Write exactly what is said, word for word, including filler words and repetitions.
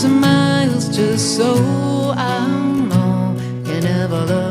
thousand miles just so I know you never love